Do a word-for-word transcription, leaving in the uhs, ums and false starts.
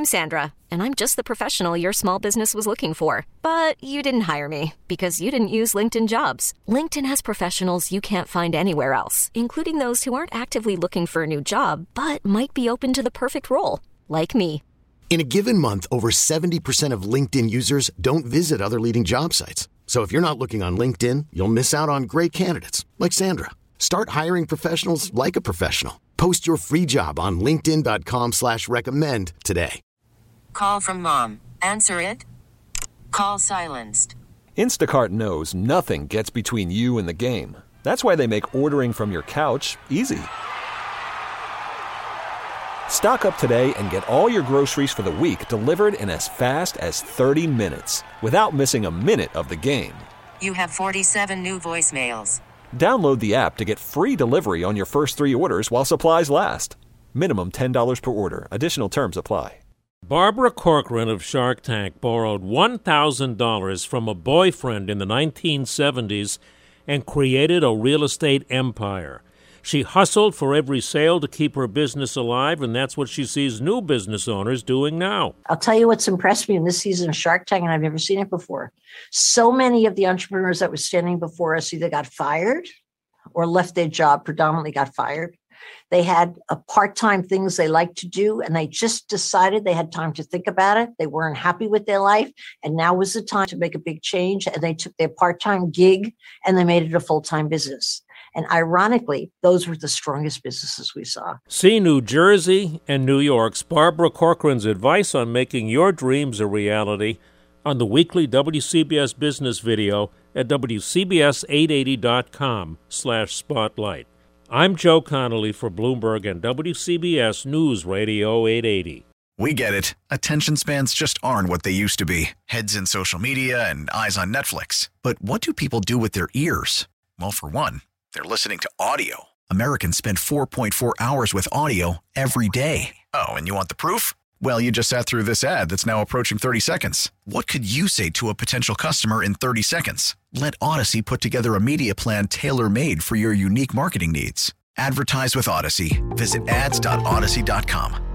I'm Sandra, and I'm just the professional your small business was looking for. But you didn't hire me because you didn't use LinkedIn Jobs. LinkedIn has professionals you can't find anywhere else, including those who aren't actively looking for a new job, but might be open to the perfect role, like me. In a given month, over seventy percent of LinkedIn users don't visit other leading job sites. So if you're not looking on LinkedIn, you'll miss out on great candidates like Sandra. Start hiring professionals like a professional. Post your free job on linkedin.com slash recommend today. Call from mom. Answer it. Call silenced. Instacart knows nothing gets between you and the game. That's why they make ordering from your couch easy. Stock up today and get all your groceries for the week delivered in as fast as thirty minutes without missing a minute of the game. You have forty-seven new voicemails. Download the app to get free delivery on your first three orders while supplies last. Minimum ten dollars per order. Additional terms apply. Barbara Corcoran of Shark Tank borrowed one thousand dollars from a boyfriend in the nineteen seventies and created a real estate empire. She hustled for every sale to keep her business alive, and that's what she sees new business owners doing now. I'll tell you what's impressed me in this season of Shark Tank, and I've never seen it before. So many of the entrepreneurs that were standing before us either got fired or left their job, predominantly got fired. They had a part-time things they liked to do, and they just decided they had time to think about it. They weren't happy with their life, and now was the time to make a big change, and they took their part-time gig and they made it a full-time business. And ironically, those were the strongest businesses we saw. See New Jersey and New York's Barbara Corcoran's advice on making your dreams a reality on the weekly W C B S business video at W C B S eight eighty dot com slash spotlight. I'm Joe Connolly for Bloomberg and W C B S News Radio eight eighty. We get it. Attention spans just aren't what they used to be. Heads in social media and eyes on Netflix. But what do people do with their ears? Well, for one, they're listening to audio. Americans spend four point four hours with audio every day. Oh, and you want the proof? Well, you just sat through this ad that's now approaching thirty seconds. What could you say to a potential customer in thirty seconds? Let Odyssey put together a media plan tailor-made for your unique marketing needs. Advertise with Odyssey. Visit ads dot odyssey dot com.